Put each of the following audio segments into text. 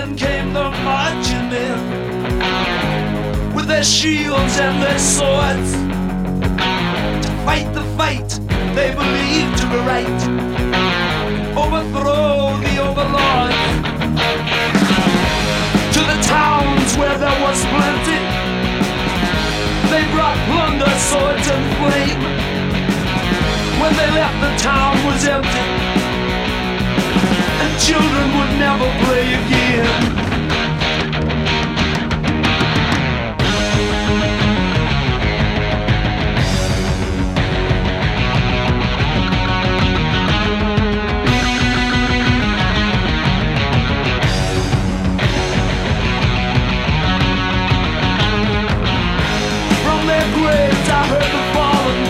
then came the marching men with their shields and their swords to fight the fight they believed to be right, overthrow the overlords. To the towns where there was plenty, they brought plunder, swords and flame. When they left, the town was empty, and children would never play again. From their graves I heard the fallen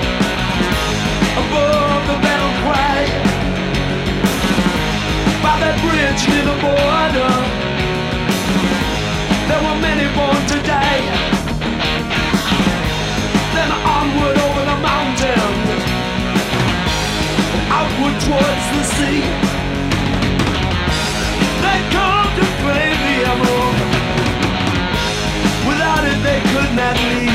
above the battle cry. By that bridge near the border, there were many born to die. Then onward over the mountain, outward towards the sea. They come to claim the emerald. Without it they could not leave.